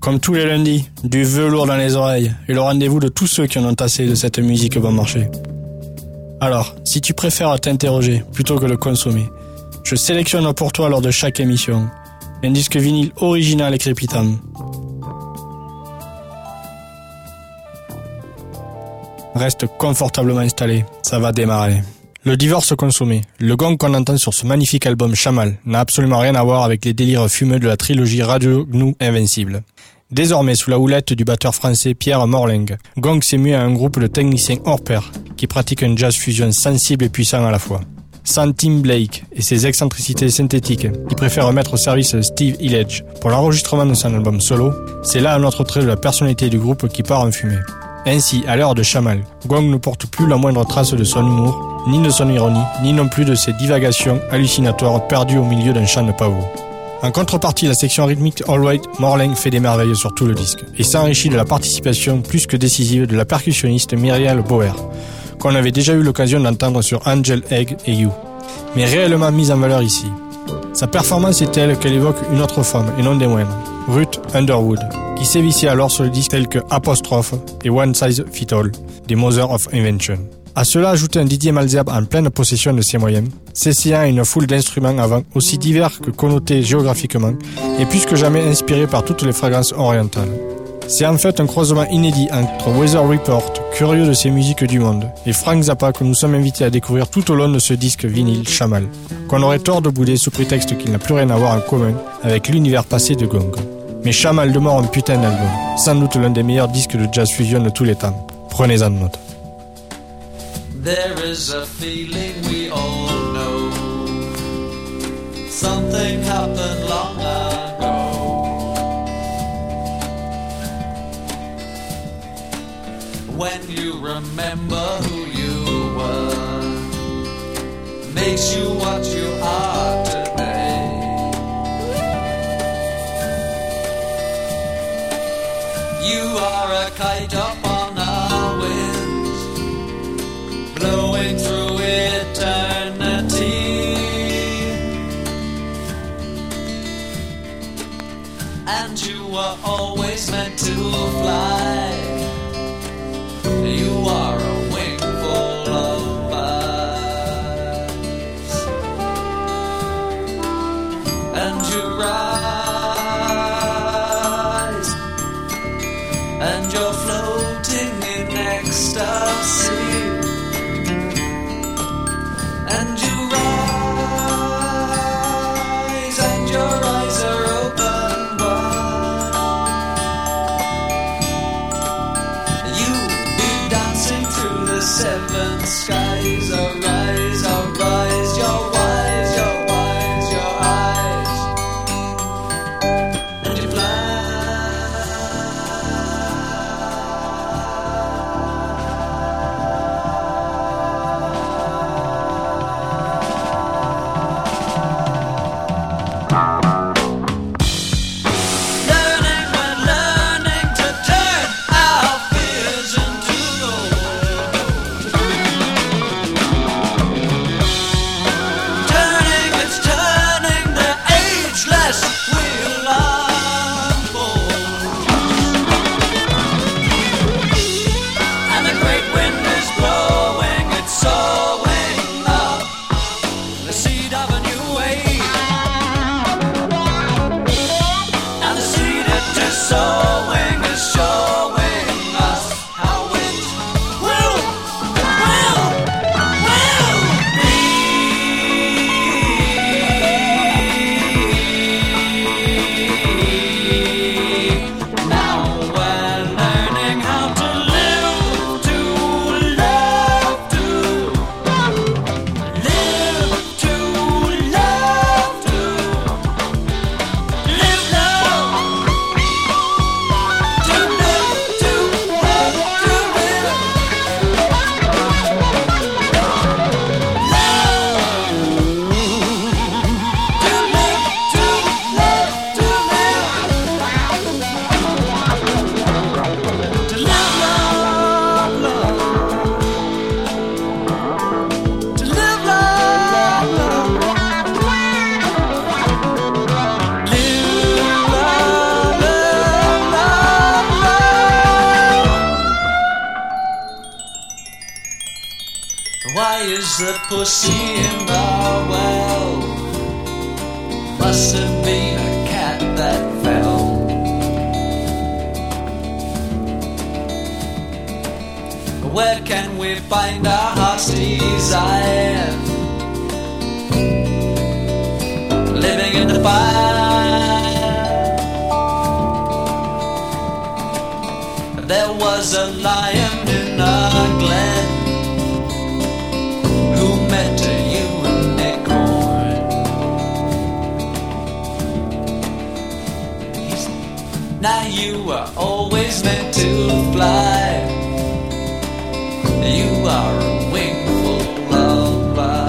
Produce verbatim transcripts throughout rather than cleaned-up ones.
Comme tous les lundis, du velours dans les oreilles et le rendez-vous de tous ceux qui en ont assez de cette musique bon marché. Alors, si tu préfères t'interroger plutôt que le consommer, je sélectionne pour toi lors de chaque émission un disque vinyle original et crépitant. Reste confortablement installé, ça va démarrer. Le divorce consommé, le gong qu'on entend sur ce magnifique album Shamal, n'a absolument rien à voir avec les délires fumeux de la trilogie Radio Gnou Invincible. Désormais sous la houlette du batteur français Pierre Morling, Gong s'est mué à un groupe de techniciens hors pair qui pratiquent un jazz fusion sensible et puissant à la fois. Sans Tim Blake et ses excentricités synthétiques, il préfère mettre au service Steve Hillage pour l'enregistrement de son album solo. C'est là un autre trait de la personnalité du groupe qui part en fumée. Ainsi, à l'heure de Shamal, Gong ne porte plus la moindre trace de son humour, ni de son ironie, ni non plus de ses divagations hallucinatoires perdues au milieu d'un chant de pavot. En contrepartie, la section rythmique All Right, Morling fait des merveilles sur tout le disque et s'enrichit de la participation plus que décisive de la percussionniste Myriel Bauer, qu'on avait déjà eu l'occasion d'entendre sur Angel Egg et You, mais réellement mise en valeur ici. Sa performance est telle qu'elle évoque une autre femme, et non des moindres, Ruth Underwood, qui sévissait alors sur le disque tels que Apostrophe et One Size Fit All, des Mother of Invention. À cela ajouter un Didier Malzerbe en pleine possession de ses moyens, s'essayant à une foule d'instruments avant aussi divers que connotés géographiquement et plus que jamais inspirés par toutes les fragrances orientales. C'est en fait un croisement inédit entre Weather Report, curieux de ces musiques du monde, et Frank Zappa que nous sommes invités à découvrir tout au long de ce disque vinyle Shamal, qu'on aurait tort de bouder sous prétexte qu'il n'a plus rien à voir en commun avec l'univers passé de Gong. Mais Shamal demeure un putain d'album, sans doute l'un des meilleurs disques de jazz fusion de tous les temps. Prenez-en note. There is a feeling we all know. Something happened long ago. When you remember who you were, makes you what you are today. You are a kite up on a wind, blowing through eternity. And you were always meant to fly. You are a wing full of us. And you rise, and you're floating in ecstasy. And you rise, and your eyes are open wide. You be dancing through the seven skies. Arise, arise, your wise, your wise, your eyes. And you fly. Why is the pussy in the well? Must have been a cat that fell. Where can we find our heart's desire? Living in the fire. There was a lion in a glen who met a unicorn. He said, now you were always meant to fly. You are a wingful lullaby.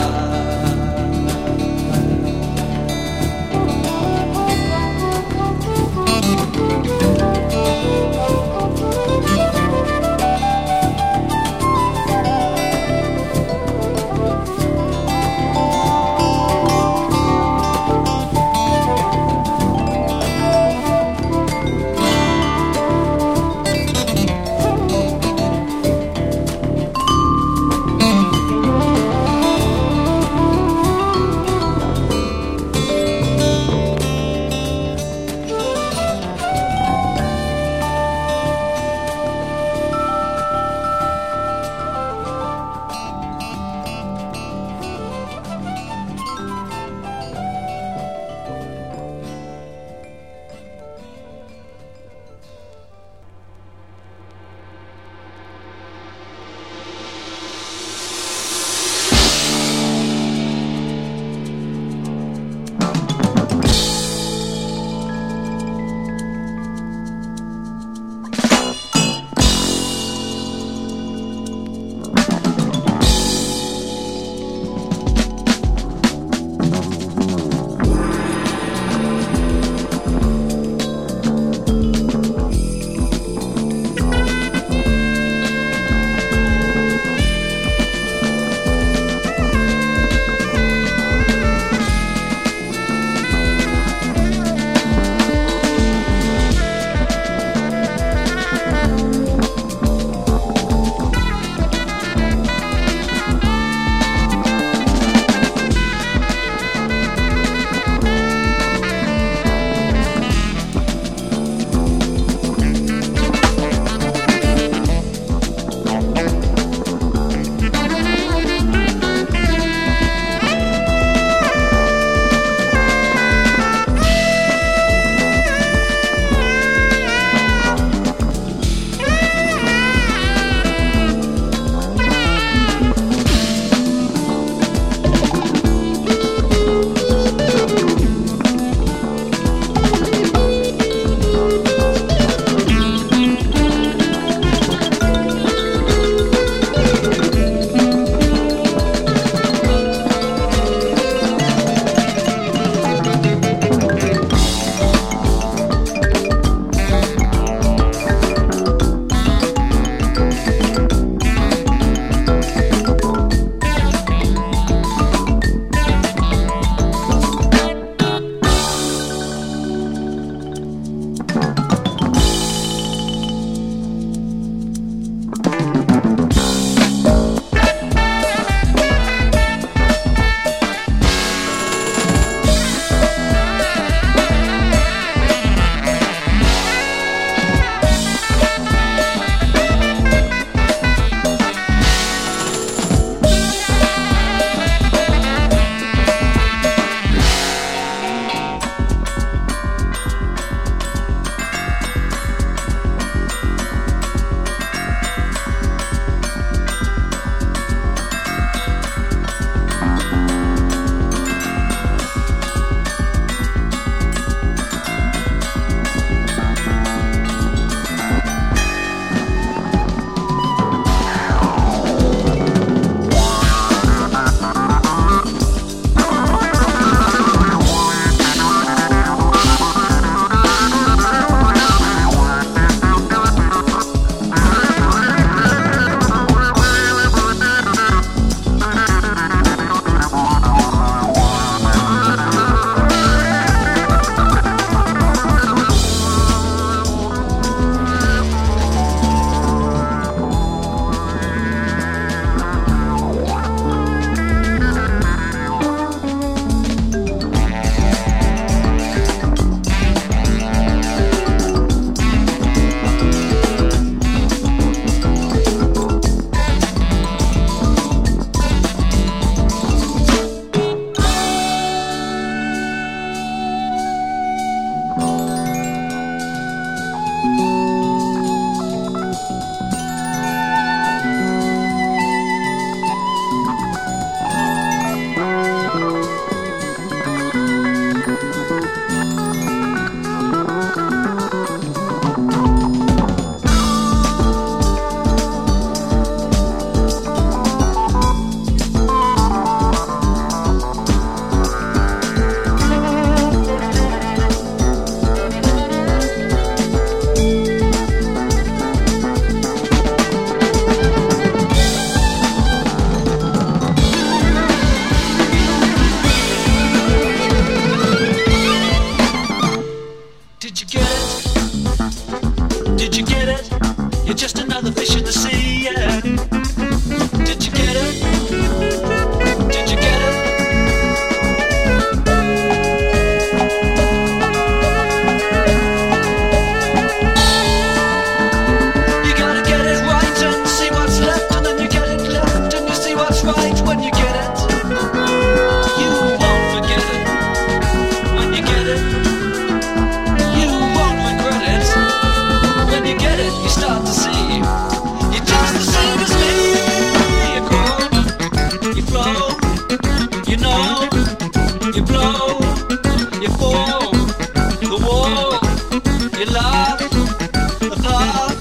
you laugh apart.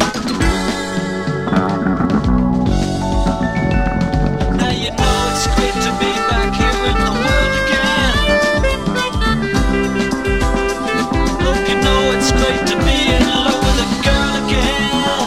Now you know it's great to be back here in the world again. Look, you know it's great to be in love with a girl again.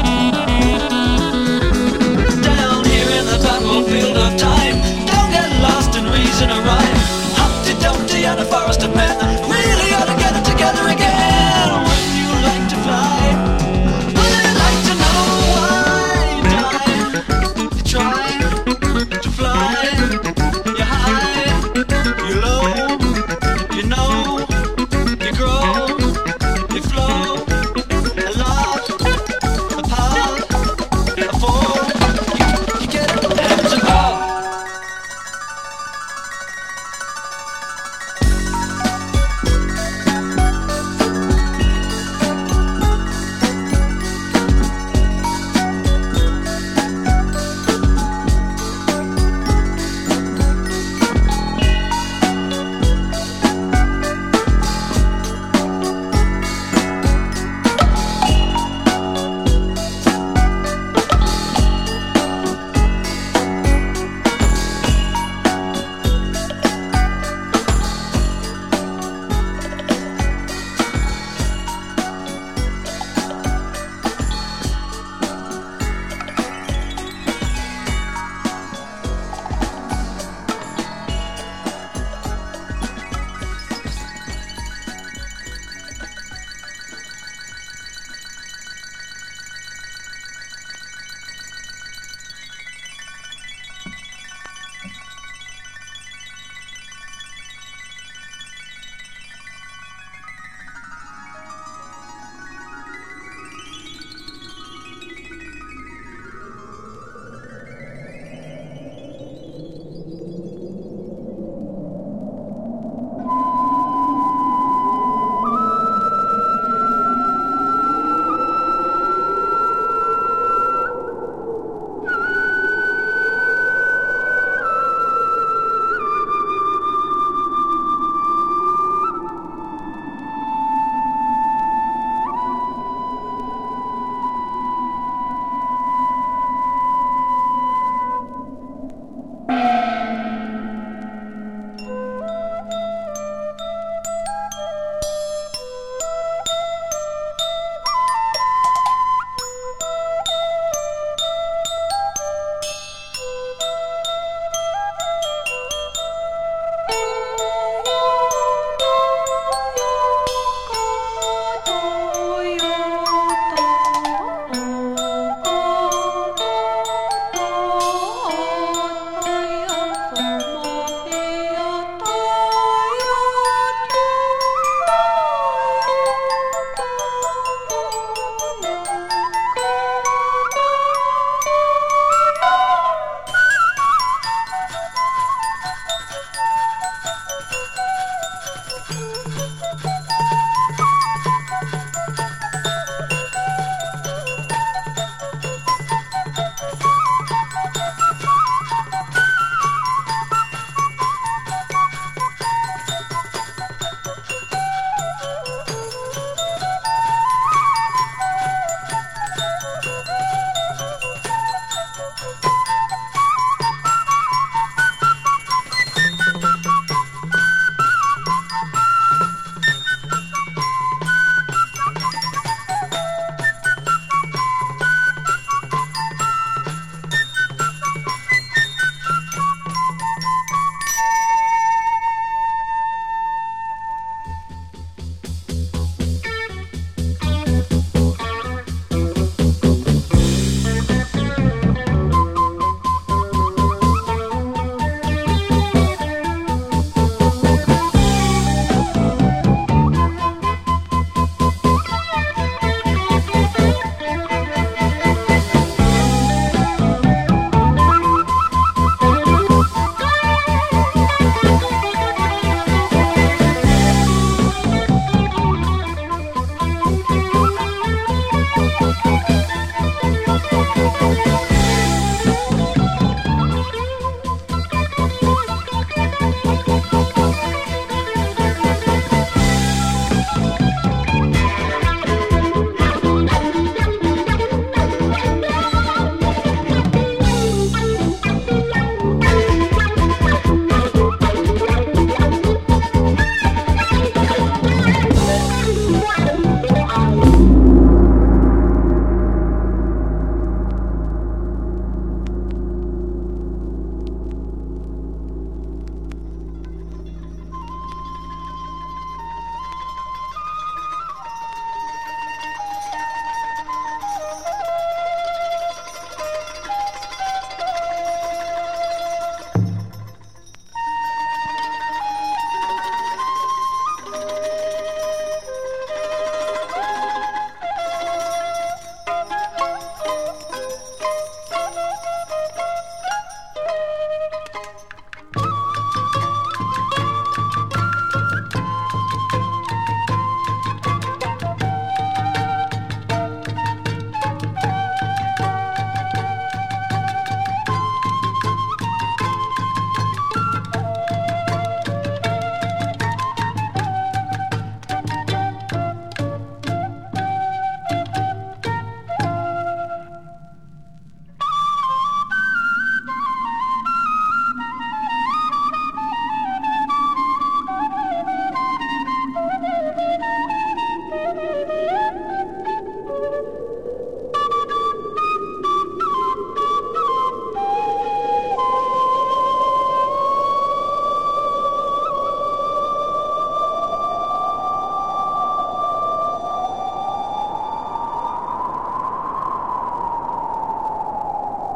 Down here in the battlefield of time, don't get lost in reason or rhyme. Humpty Dumpty and a forest of men really ought to get it together again. Wouldn't you like to fly? Would you like to know why you die? You try to fly, you high, you low, you know, you grow, you flow, a lot, apart, a fall, you, you get heads above.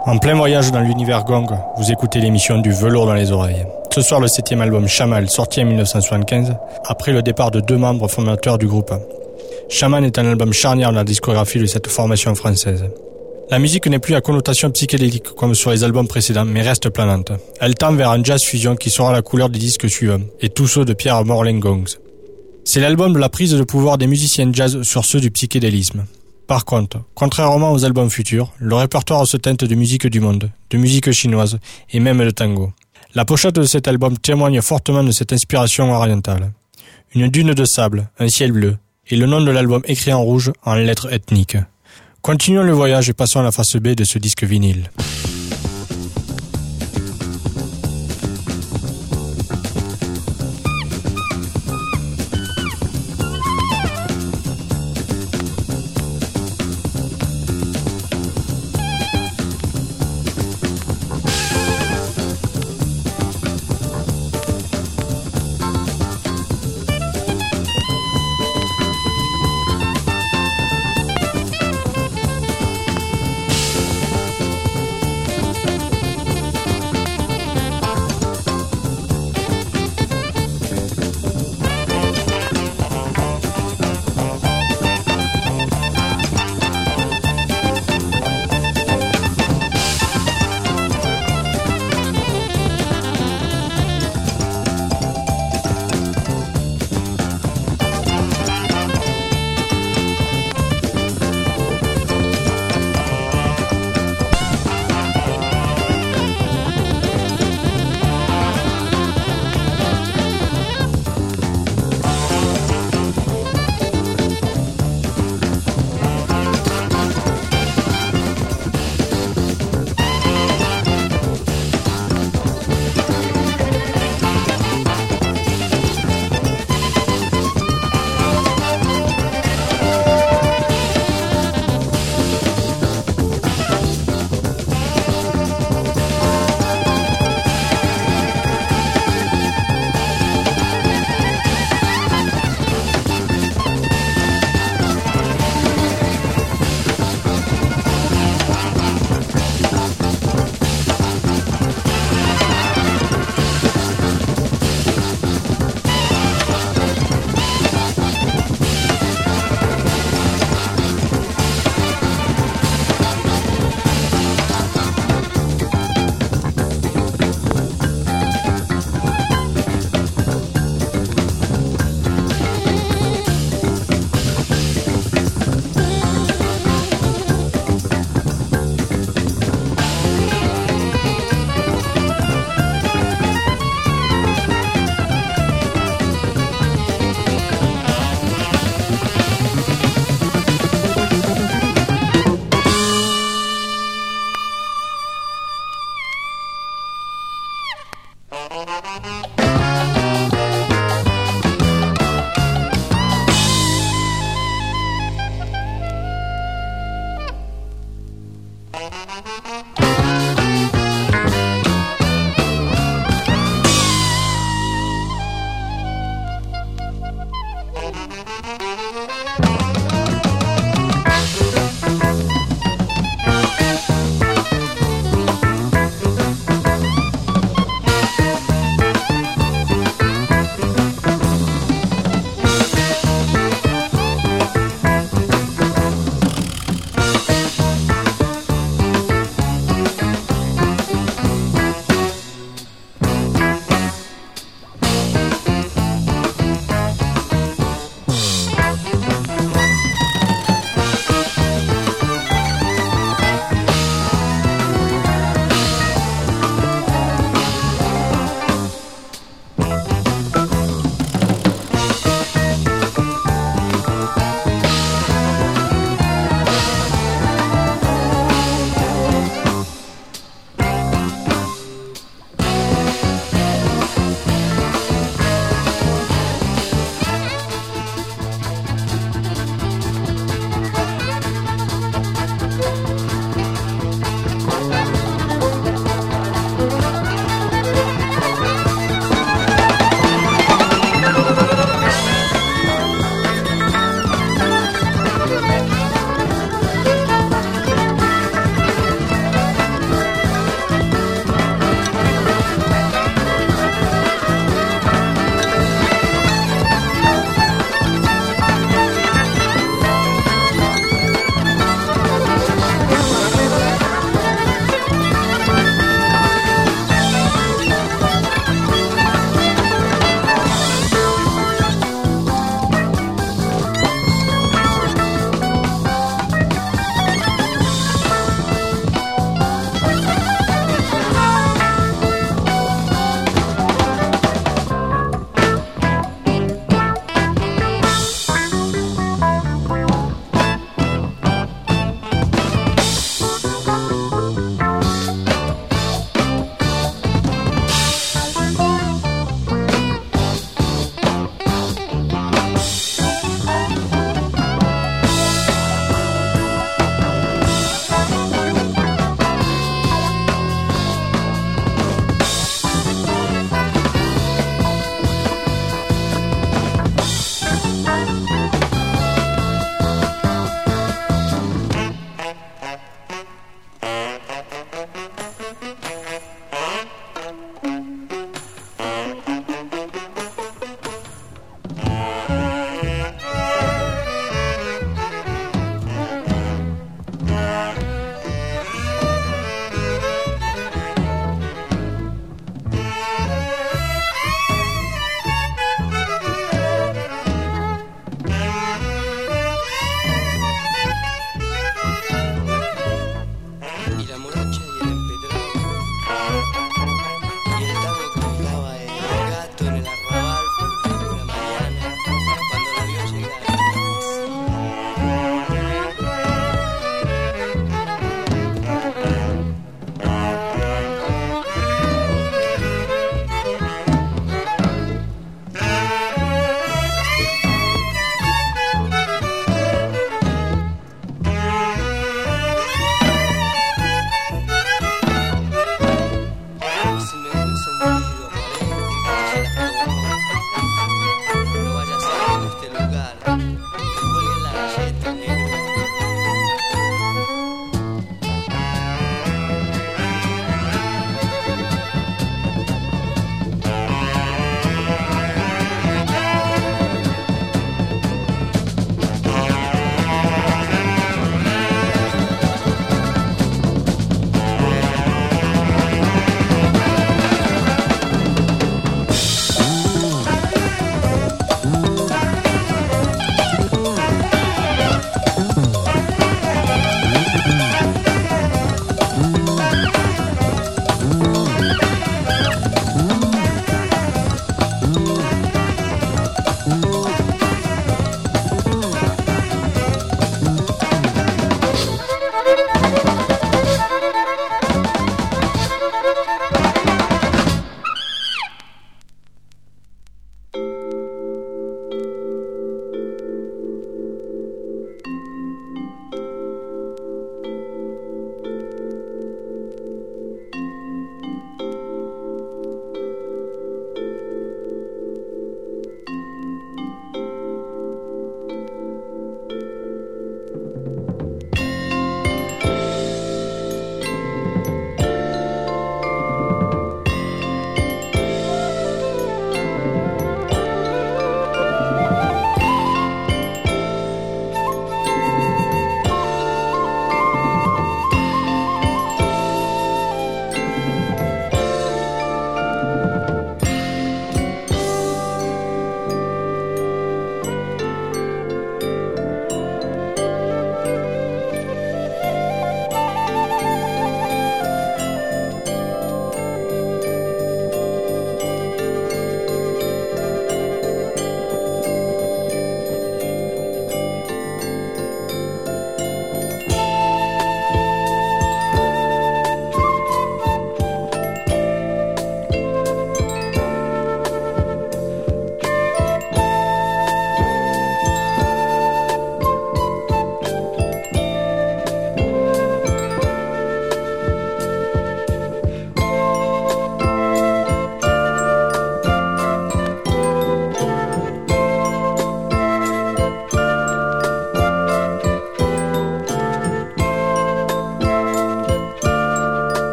En plein voyage dans l'univers gong, vous écoutez l'émission du velours dans les oreilles. Ce soir, le septième album Shaman, sorti en dix-neuf cent soixante-quinze, après le départ de deux membres fondateurs du groupe. Shaman est un album charnière dans la discographie de cette formation française. La musique n'est plus à connotation psychédélique comme sur les albums précédents, mais reste planante. Elle tend vers un jazz fusion qui sera la couleur des disques suivants, et tous ceux de Pierre Morlin Gongs. C'est l'album de la prise de pouvoir des musiciens jazz sur ceux du psychédélisme. Par contre, contrairement aux albums futurs, le répertoire se teinte de musique du monde, de musique chinoise et même de tango. La pochette de cet album témoigne fortement de cette inspiration orientale. Une dune de sable, un ciel bleu, et le nom de l'album écrit en rouge en lettres ethniques. Continuons le voyage et passons à la face B de ce disque vinyle.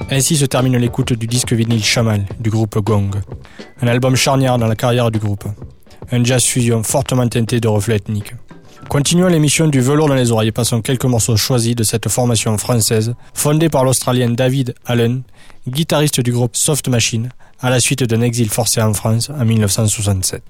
Ainsi se termine l'écoute du disque vinyle Chamal du groupe Gong. Un album charnière dans la carrière du groupe. Un jazz fusion fortement teinté de reflets ethniques. Continuons l'émission du velours dans les oreilles et passons quelques morceaux choisis de cette formation française fondée par l'Australien David Allen, guitariste du groupe Soft Machine, à la suite d'un exil forcé en France en mille neuf cent soixante-sept.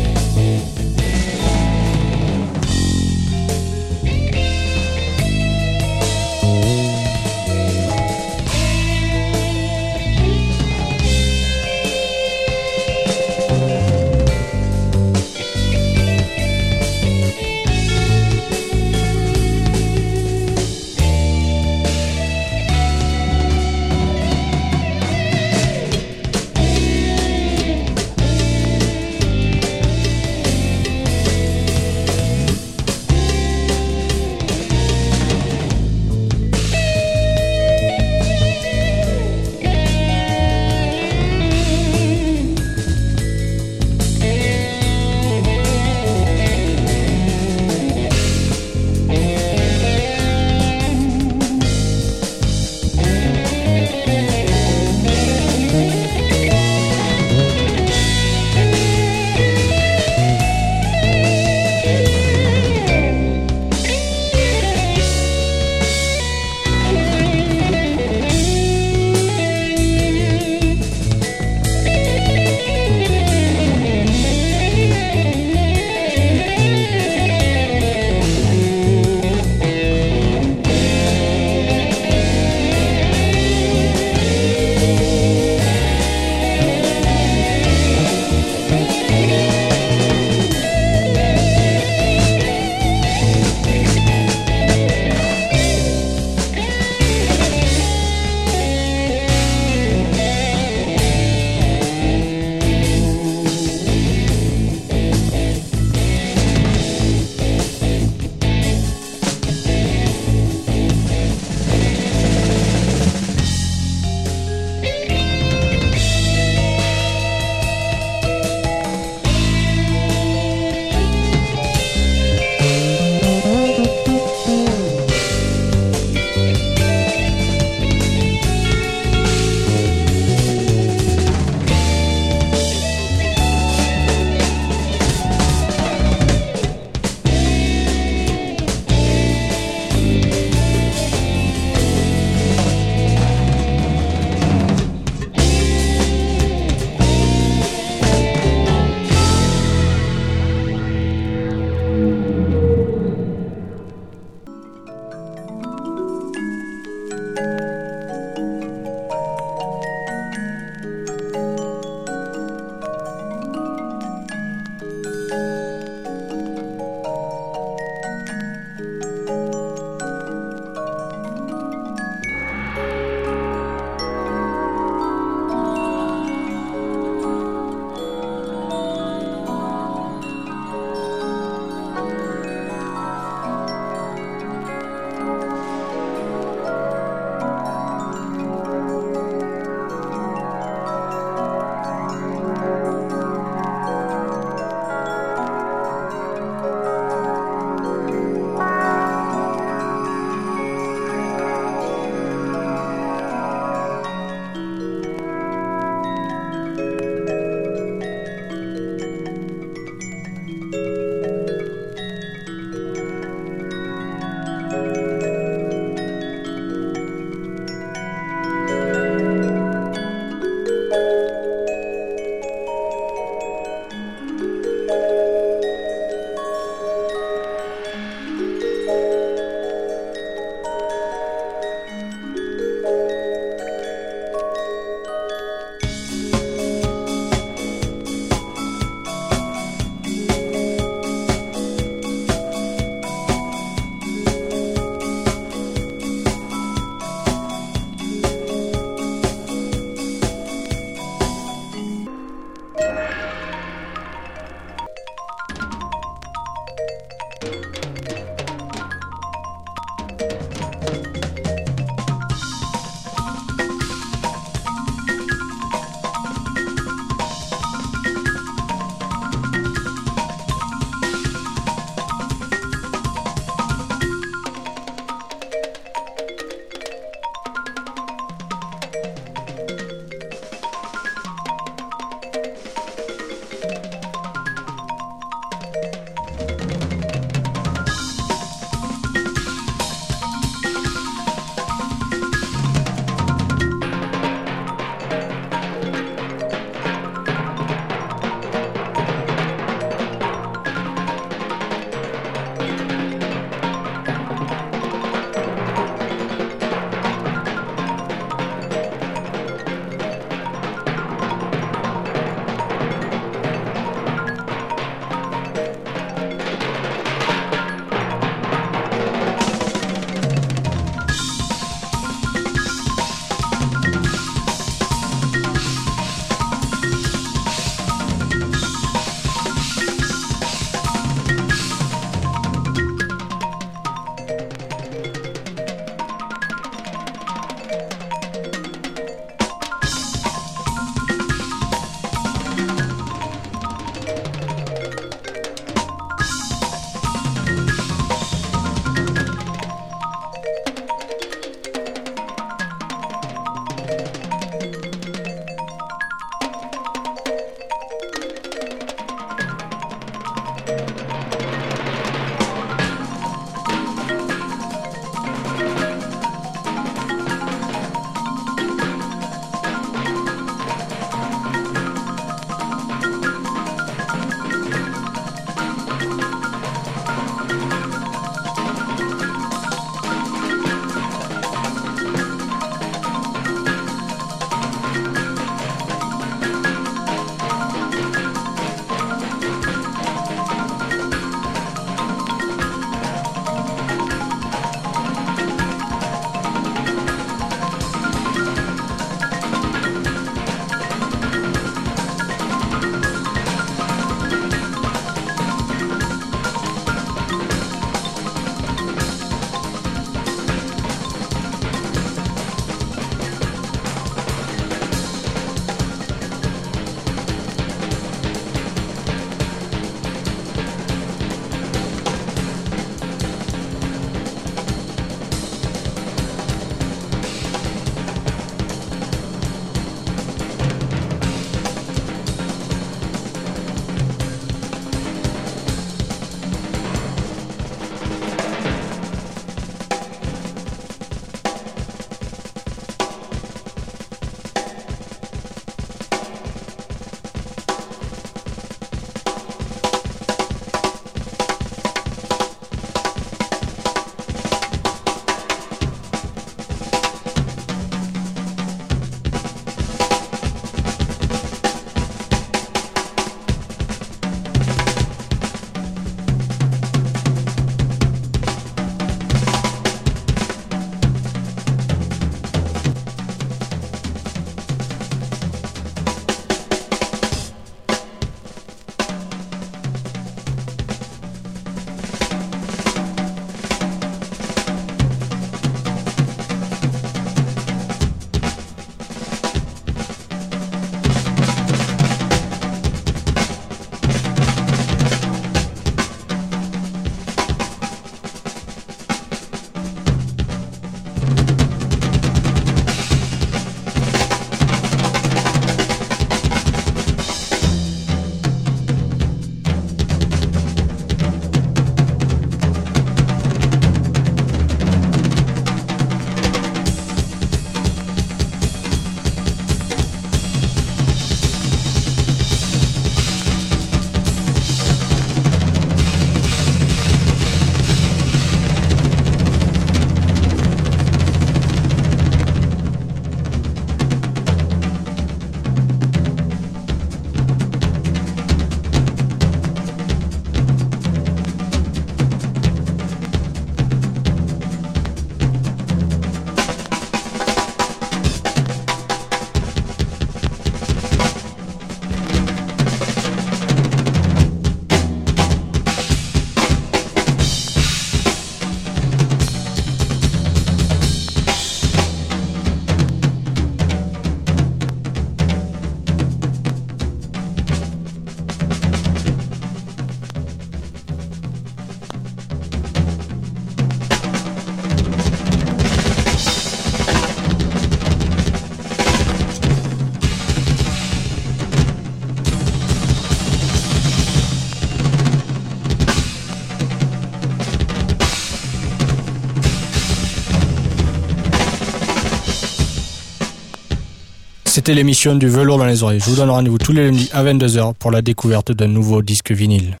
C'était l'émission du Velours dans les oreilles. Je vous donne rendez-vous tous les lundis à vingt-deux heures pour la découverte d'un nouveau disque vinyle.